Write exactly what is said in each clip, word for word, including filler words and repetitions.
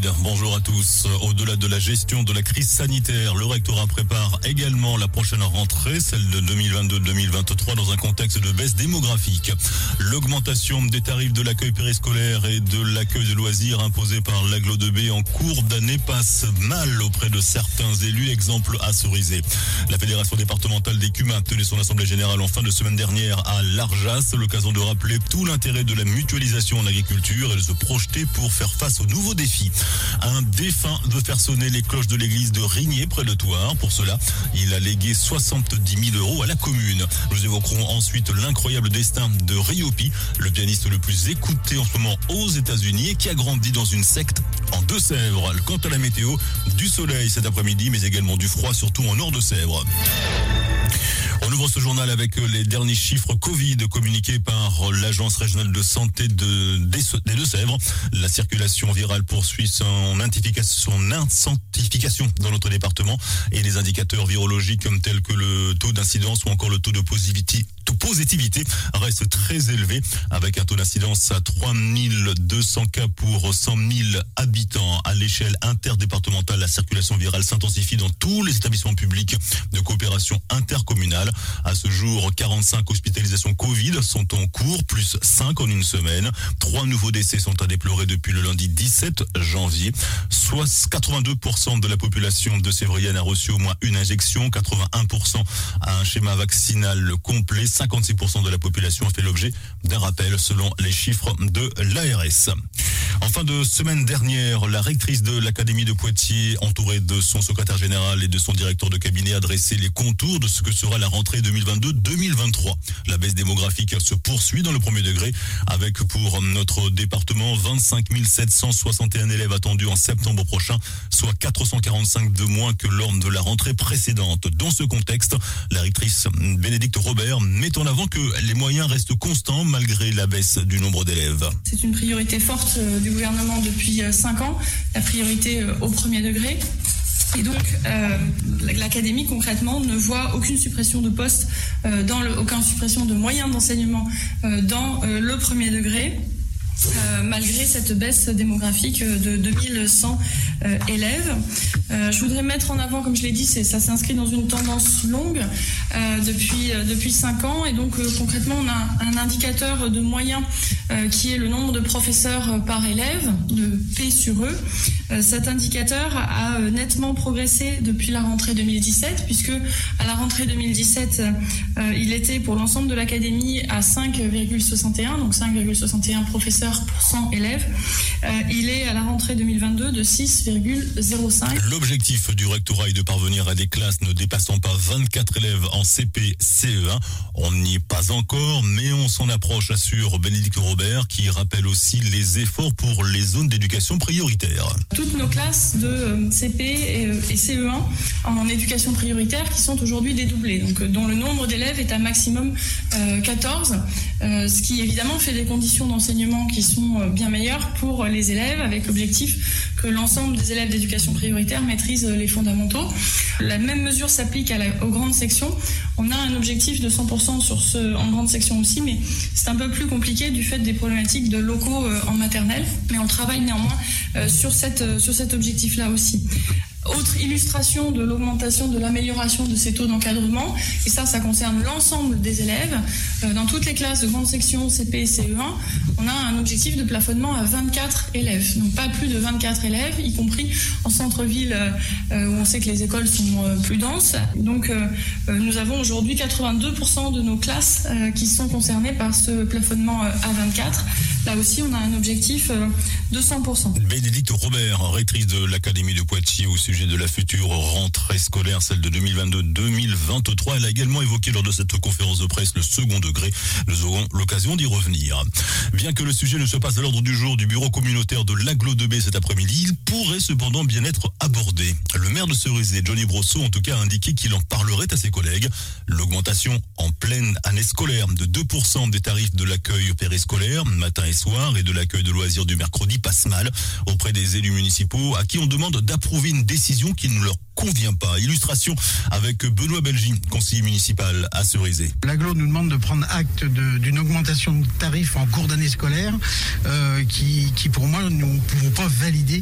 David, bonjour à tous. Au-delà de la gestion de la crise sanitaire, le rectorat prépare également la prochaine rentrée, celle de deux mille vingt-deux deux mille vingt-trois, dans un contexte de baisse démographique. L'augmentation des tarifs de l'accueil périscolaire et de l'accueil de loisirs imposés par l'Agglo deux B en cours d'année passe mal auprès de certains élus, exemple à Cerisay. La fédération départementale des C U M A tenait son assemblée générale en fin de semaine dernière à l'Arjas, l'occasion de rappeler tout l'intérêt de la mutualisation en agriculture et de se projeter pour faire face aux nouveaux défis. Un défunt veut faire sonner les cloches de l'église de Rigné près de Thouars. Pour cela, il a légué soixante-dix mille euros à la commune. Nous évoquerons ensuite l'incroyable destin de Ryopi, le pianiste le plus écouté en ce moment aux États-Unis et qui a grandi dans une secte en Deux-Sèvres. Quant à la météo, du soleil cet après-midi, mais également du froid, surtout en Nord-de-Sèvres. On ouvre ce journal avec les derniers chiffres Covid communiqués par l'Agence régionale de santé de, des, des Deux-Sèvres. La circulation virale poursuit son intensification, son intensification dans notre département et les indicateurs virologiques comme tels que le taux d'incidence ou encore le taux de positivité, taux positivité reste très élevé avec un taux d'incidence à trois mille deux cents cas pour cent mille habitants. À l'échelle interdépartementale, la circulation virale s'intensifie dans tous les établissements publics de coopération intercommunale. À ce jour, quarante-cinq hospitalisations Covid sont en cours, plus cinq en une semaine. Trois nouveaux décès sont à déplorer depuis le lundi dix-sept janvier. Soit quatre-vingt-deux pour cent de la population de Sévrienne a reçu au moins une injection, quatre-vingt-un pour cent a un schéma vaccinal complet, cinquante-six pour cent de la population a fait l'objet d'un rappel selon les chiffres de l'A R S. En fin de semaine dernière, la rectrice de l'Académie de Poitiers, entourée de son secrétaire général et de son directeur de cabinet, a dressé les contours de ce que sera la rentrée deux mille vingt-deux deux mille vingt-trois. La baisse démographique se poursuit dans le premier degré avec pour notre département vingt-cinq mille sept cent soixante et un élèves attendus en septembre prochain, soit quatre cent quarante-cinq de moins que lors de la rentrée précédente. Dans ce contexte, la rectrice Bénédicte Robert met en avant que les moyens restent constants malgré la baisse du nombre d'élèves. C'est une priorité forte du gouvernement depuis cinq ans, la priorité au premier degré. Et donc, euh, l'académie, concrètement, ne voit aucune suppression de postes, euh, dans le, aucune suppression de moyens d'enseignement euh, dans euh, le premier degré. Euh, malgré cette baisse démographique de deux mille cent euh, élèves. Euh, je voudrais mettre en avant, comme je l'ai dit, c'est, ça s'inscrit dans une tendance longue euh, depuis euh, depuis cinq ans et donc euh, concrètement on a un indicateur de moyens euh, qui est le nombre de professeurs par élève, de P sur E. Euh, cet indicateur a euh, nettement progressé depuis la rentrée deux mille dix-sept puisque à la rentrée deux mille dix-sept euh, il était pour l'ensemble de l'académie à cinq virgule soixante et un, donc cinq virgule soixante et un professeurs pour cent élèves. Euh, il est à la rentrée deux mille vingt-deux de six virgule zéro cinq. L'objectif du rectorat est de parvenir à des classes ne dépassant pas vingt-quatre élèves en C P C E un. On n'y est pas encore, mais on s'en approche, assure Bénédicte Robert, qui rappelle aussi les efforts pour les zones d'éducation prioritaire. Toutes nos classes de C P et C E un en éducation prioritaire qui sont aujourd'hui dédoublées, donc dont le nombre d'élèves est à maximum euh, quatorze, euh, ce qui évidemment fait des conditions d'enseignement qui sont bien meilleures pour les élèves, avec l'objectif que l'ensemble des élèves d'éducation prioritaire maîtrisent les fondamentaux. La même mesure s'applique à la, aux grandes sections. On a un objectif de cent pour cent sur ce, en grande section aussi, mais c'est un peu plus compliqué du fait des problématiques de locaux euh, en maternelle. Mais on travaille néanmoins euh, sur, cette, euh, sur cet objectif-là aussi. Autre illustration de l'augmentation, de l'amélioration de ces taux d'encadrement, et ça, ça concerne l'ensemble des élèves. Euh, dans toutes les classes de grande section C P et C E un, on a un objectif de plafonnement à vingt-quatre élèves. Donc pas plus de vingt-quatre élèves, y compris en centre-ville euh, où on sait que les écoles sont euh, plus denses. Donc euh, euh, nous avons aujourd'hui quatre-vingt-deux pour cent de nos classes euh, qui sont concernées par ce plafonnement euh, à vingt-quatre. Là aussi, on a un objectif euh, de cent pour cent. Bénédicte Robert, rectrice de l'Académie de Poitiers au sujet de la future rentrée scolaire, celle de deux mille vingt-deux deux mille vingt-trois. Elle a également évoqué lors de cette conférence de presse le second degré. Nous aurons l'occasion d'y revenir. Bien que le sujet ne soit pas à l'ordre du jour du bureau communautaire de l'Agglo deux B cet après-midi, il pourrait cependant bien être abordé. Le maire de Cerisay, Johnny Brosseau, en tout cas, a indiqué qu'il en parlerait à ses collègues. L'augmentation en pleine année scolaire de deux pour cent des tarifs de l'accueil périscolaire, matin et soir, et de l'accueil de loisirs du mercredi passe mal auprès des élus municipaux à qui on demande d'approuver une décision qui ne leur convient pas. Illustration avec Benoît Belgy, conseiller municipal à Cerisay. L'agglo nous demande de prendre acte de, d'une augmentation de tarifs en cours d'année scolaire euh, qui, qui pour moi nous ne pouvons pas valider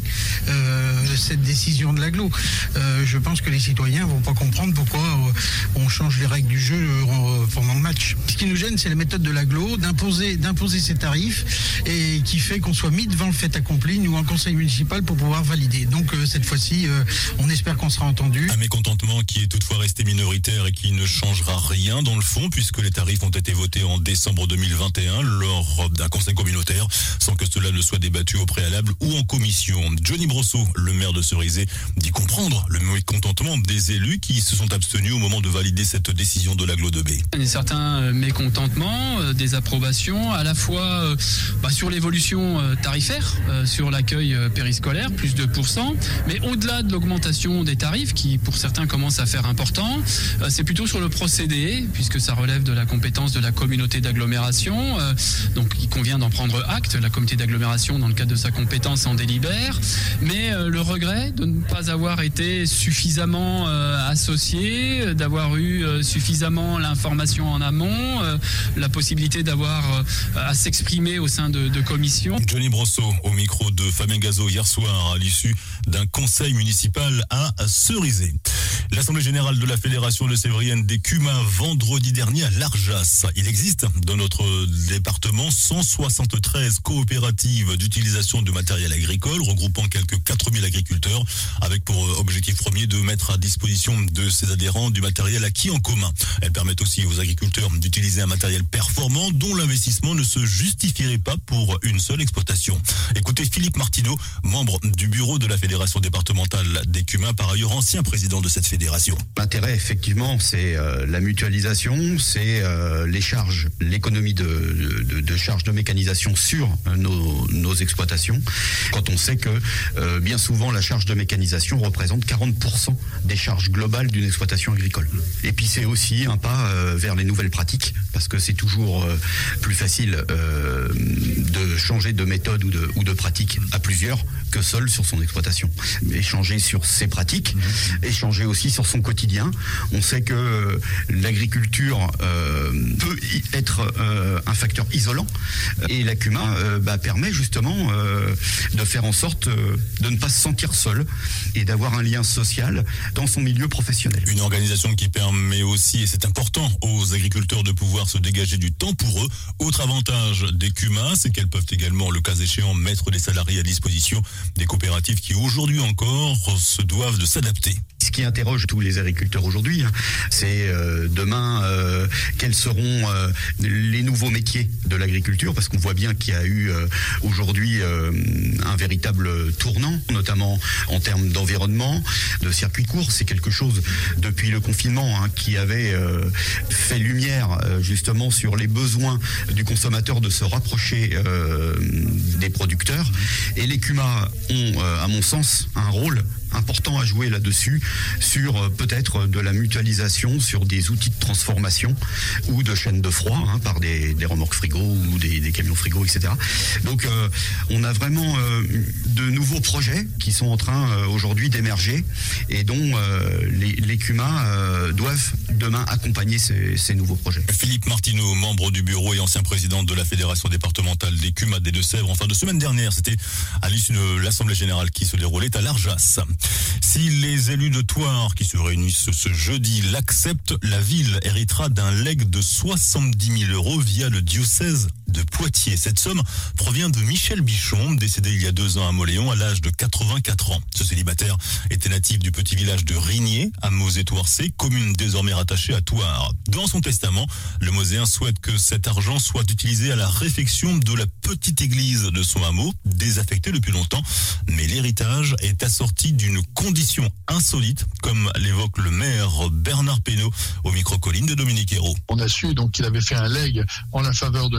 euh, cette décision de l'agglo. Euh, je pense que les citoyens vont pas comprendre pourquoi euh, on change les règles du jeu euh, pendant le match. Ce qui nous gêne, c'est la méthode de l'agglo d'imposer, d'imposer ces tarifs et qui fait qu'on soit mis devant le fait accompli, nous en conseil municipal, pour pouvoir valider. Donc euh, cette fois-ci, euh, on espère qu'on sera entendu. Un mécontentement qui est toutefois resté minoritaire et qui ne changera rien dans le fond, puisque les tarifs ont été votés en décembre deux mille vingt et un lors d'un conseil communautaire, sans que cela ne soit débattu au préalable ou en commission. Johnny Brosseau, le maire de Cerisay, dit comprendre le mécontentement des élus qui se sont abstenus au moment de valider cette décision de l'agglo de B. Il y a certains mécontentements, euh, des approbations, à la fois euh, bah, sur l'évolution euh, tarifaire, euh, sur l'accueil euh, périscolaire, plus deux pour cent, mais au-delà de l'augmentation des tarifs, qui pour certains commence à faire important, euh, c'est plutôt sur le procédé, puisque ça relève de la compétence de la communauté d'agglomération, euh, donc il convient d'en prendre acte. La communauté d'agglomération, dans le cadre de sa compétence, en délibère, mais euh, le regret de ne pas avoir été suffisamment euh, associé, d'avoir eu euh, suffisamment l'information en amont, euh, la possibilité d'avoir euh, à s'exprimer au sein de, de commissions. Johnny Brosseau au micro de Fabien Gazo hier soir à l'issue d'un conseil municipal à Cerisay. L'Assemblée générale de la Fédération de Sévrienne des C U M A vendredi dernier à l'Arjas. Il existe dans notre département cent soixante-treize coopératives d'utilisation de matériel agricole regroupant quelques quatre mille agriculteurs avec pour objectif premier de mettre à disposition de ses adhérents du matériel acquis en commun. Elles permettent aussi aux agriculteurs d'utiliser un matériel performant dont l'investissement ne se justifierait pas pour une seule exploitation. Écoutez Philippe Martineau, membre du bureau de la Fédération départementale des C U M A, par ailleurs ancien président de cette fédération. L'intérêt, effectivement, c'est euh, la mutualisation, c'est euh, les charges, l'économie de, de, de charges de mécanisation sur euh, nos, nos exploitations. Quand on sait que euh, bien souvent la charge de mécanisation représente quarante pour cent des charges globales d'une exploitation agricole. Et puis c'est aussi un pas euh, vers les nouvelles pratiques, parce que c'est toujours euh, plus facile euh, de changer de méthode ou de, ou de pratique à plusieurs que seul sur son exploitation. Échanger sur ses pratiques, échanger aussi sur son quotidien. On sait que euh, l'agriculture euh, peut être euh, un facteur isolant et la C U M A euh, bah, permet justement euh, de faire en sorte euh, de ne pas se sentir seul et d'avoir un lien social dans son milieu professionnel. Une organisation qui permet aussi, et c'est important, aux agriculteurs de pouvoir se dégager du temps pour eux. Autre avantage des C U M A, c'est qu'elles peuvent également, le cas échéant, mettre des salariés à disposition des coopératives qui aujourd'hui encore se doivent de s'adapter. Ce qui interroge tous les agriculteurs aujourd'hui, hein, c'est euh, demain euh, quels seront euh, les nouveaux métiers de l'agriculture, parce qu'on voit bien qu'il y a eu euh, aujourd'hui euh, un véritable tournant, notamment en termes d'environnement, de circuits courts. C'est quelque chose depuis le confinement hein, qui avait euh, fait lumière euh, justement sur les besoins du consommateur de se rapprocher euh, des producteurs. Et les C U M A ont, euh, à mon sens, un rôle important à jouer là-dessus, sur euh, peut-être de la mutualisation, sur des outils de transformation ou de chaînes de froid, hein, par des, des remorques frigo ou des, des camions frigo, et cetera. Donc euh, on a vraiment euh, de nouveaux projets qui sont en train euh, aujourd'hui d'émerger et dont euh, les, les C U M A euh, doivent demain accompagner ces, ces nouveaux projets. Philippe Martineau, membre du bureau et ancien président de la Fédération départementale des C U M A des Deux-Sèvres, en fin de semaine dernière, c'était à l'issue de l'Assemblée générale qui se déroulait à l'Arjas. Si les élus de Thouars qui se réunissent ce jeudi l'acceptent, la ville héritera d'un legs de soixante-dix mille euros via le diocèse de Poitiers. Cette somme provient de Michel Bichon, décédé il y a deux ans à Moléon à l'âge de quatre-vingt-quatre ans. Ce célibataire était natif du petit village de Rigné, à Mosée-Touarcé, commune désormais rattachée à Thouars. Dans son testament, le Moséen souhaite que cet argent soit utilisé à la réfection de la petite église de son hameau, désaffectée depuis longtemps. Mais l'héritage est assorti d'une condition insolite, comme l'évoque le maire Bernard Pénaud au micro-colline de Dominique Hérault. On a su donc qu'il avait fait un legs en la faveur de la commune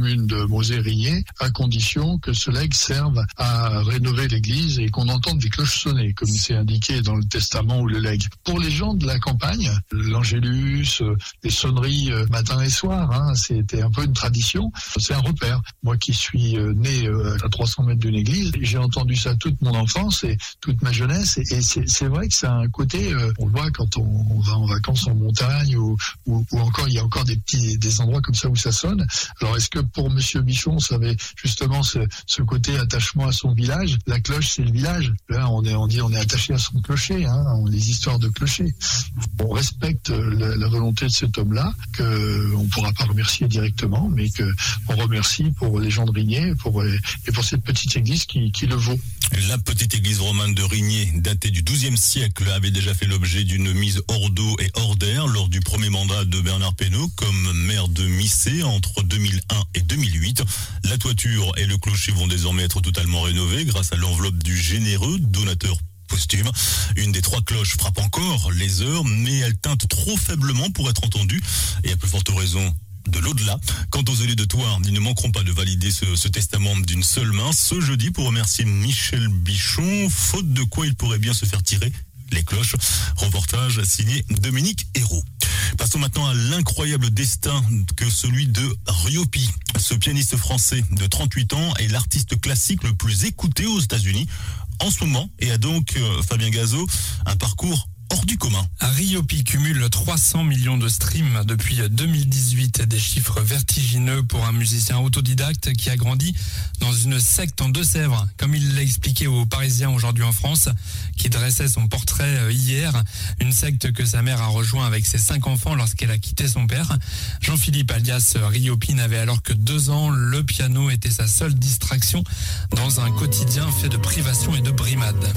commune de Mosée-Rigné, à condition que ce legs serve à rénover l'église et qu'on entende des cloches sonner, comme c'est indiqué dans le testament ou le legs. Pour les gens de la campagne, l'angélus, les sonneries matin et soir, hein, c'était un peu une tradition, c'est un repère. Moi qui suis né à trois cents mètres d'une église, j'ai entendu ça toute mon enfance et toute ma jeunesse, et, et c'est, c'est vrai que ça a un côté, euh, on le voit quand on, on va en vacances en montagne, ou, ou, ou encore il y a encore des petits des endroits comme ça où ça sonne. Alors est-ce que pour Monsieur Bichon, ça avait justement ce, ce côté attachement à son village? La cloche, c'est le village. Là, on est on dit on est attaché à son clocher, hein, les histoires de clocher. On respecte la, la volonté de cet homme-là, que on pourra pas remercier directement, mais que on remercie pour les gens de Rigné, pour et pour cette petite église qui, qui le vaut. La petite église romane de Rigné, datée du douzième siècle, avait déjà fait l'objet d'une mise hors d'eau et hors d'air lors du premier mandat de Bernard Peynaud comme maire de Missé entre deux mille un et deux mille huit. La toiture et le clocher vont désormais être totalement rénovés grâce à l'enveloppe du généreux donateur posthume. Une des trois cloches frappe encore les heures, mais elle teinte trop faiblement pour être entendue, et à plus forte raison de l'au-delà. Quant aux élus de Thouars, ils ne manqueront pas de valider ce, ce testament d'une seule main ce jeudi pour remercier Michel Bichon, faute de quoi il pourrait bien se faire tirer les cloches. Reportage signé Dominique Hérault. Passons maintenant à l'incroyable destin que celui de Ryopi. Ce pianiste français de trente-huit ans est l'artiste classique le plus écouté aux États-Unis en ce moment, et a donc, euh, Fabien Gazot, un parcours hors du commun. Ryopi cumule trois cents millions de streams depuis deux mille dix-huit, des chiffres vertigineux pour un musicien autodidacte qui a grandi dans une secte en Deux-Sèvres, comme il l'a expliqué aux Parisiens aujourd'hui en France, qui dressait son portrait hier, une secte que sa mère a rejoint avec ses cinq enfants lorsqu'elle a quitté son père. Jean-Philippe alias Ryopi n'avait alors que deux ans, le piano était sa seule distraction dans un quotidien fait de privations et de brimades.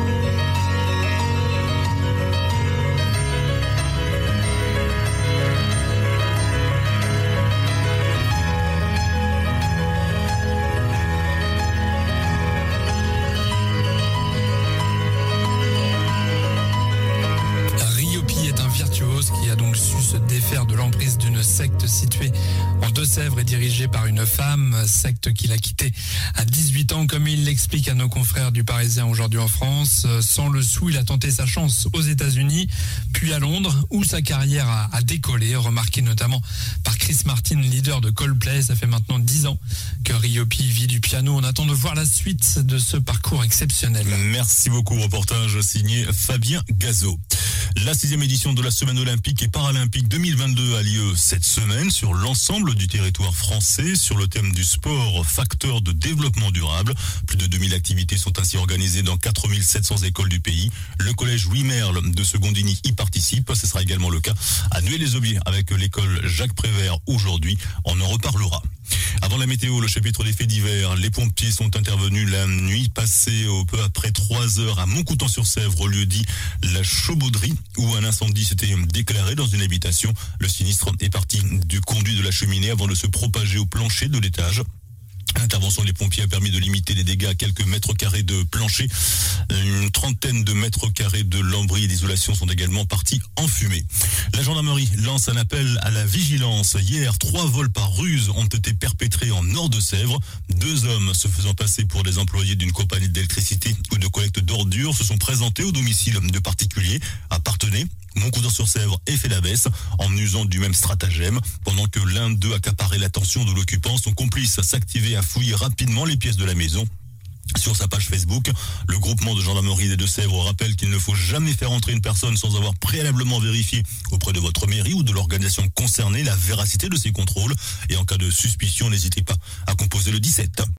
Qui a donc su se défaire de l'emprise d'une secte située en Deux-Sèvres et dirigée par une femme, secte qu'il a quittée à dix-huit ans, comme il l'explique à nos confrères du Parisien aujourd'hui en France. Sans le sou, il a tenté sa chance aux États-Unis, puis à Londres, où sa carrière a, a décollé, remarqué notamment par Chris Martin, leader de Coldplay. Ça fait maintenant dix ans que Ryopi vit du piano. On attend de voir la suite de ce parcours exceptionnel. Merci beaucoup, reportage signé Fabien Gazot. La sixième édition de la Semaine olympique et paralympique deux mille vingt-deux a lieu cette semaine sur l'ensemble du territoire français sur le thème du sport, facteur de développement durable. Plus de deux mille activités sont ainsi organisées dans quatre mille sept cents écoles du pays. Le collège Louis Merle de Secondigny y participe. Ce sera également le cas à Nuées-les-Aubiers avec l'école Jacques Prévert aujourd'hui. On en reparlera. Avant la météo, le chapitre des faits divers. Les pompiers sont intervenus la nuit passée au peu après trois heures à Montcoutan-sur-Sèvre, au lieu dit la Chaubauderie, où un incendie s'était déclaré dans une habitation. Le sinistre est parti du conduit de la cheminée avant de se propager au plancher de l'étage. L'intervention des pompiers a permis de limiter les dégâts à quelques mètres carrés de plancher. Une trentaine de mètres carrés de lambris et d'isolation sont également partis en fumée. La gendarmerie lance un appel à la vigilance. Hier, trois vols par ruse ont été perpétrés en Nord-de-Sèvres. Deux hommes se faisant passer pour des employés d'une compagnie d'électricité ou de collecte d'ordures se sont présentés au domicile de particuliers à Parthenay, Montcoutan-sur-Sèvre et Félabès, en usant du même stratagème. Pendant que l'un d'eux accaparait l'attention de l'occupant, son complice s'activait à fouiller rapidement les pièces de la maison. Sur sa page Facebook, le groupement de gendarmerie des Deux-Sèvres rappelle qu'il ne faut jamais faire entrer une personne sans avoir préalablement vérifié auprès de votre mairie ou de l'organisation concernée la véracité de ces contrôles. Et en cas de suspicion, n'hésitez pas à composer le dix-sept.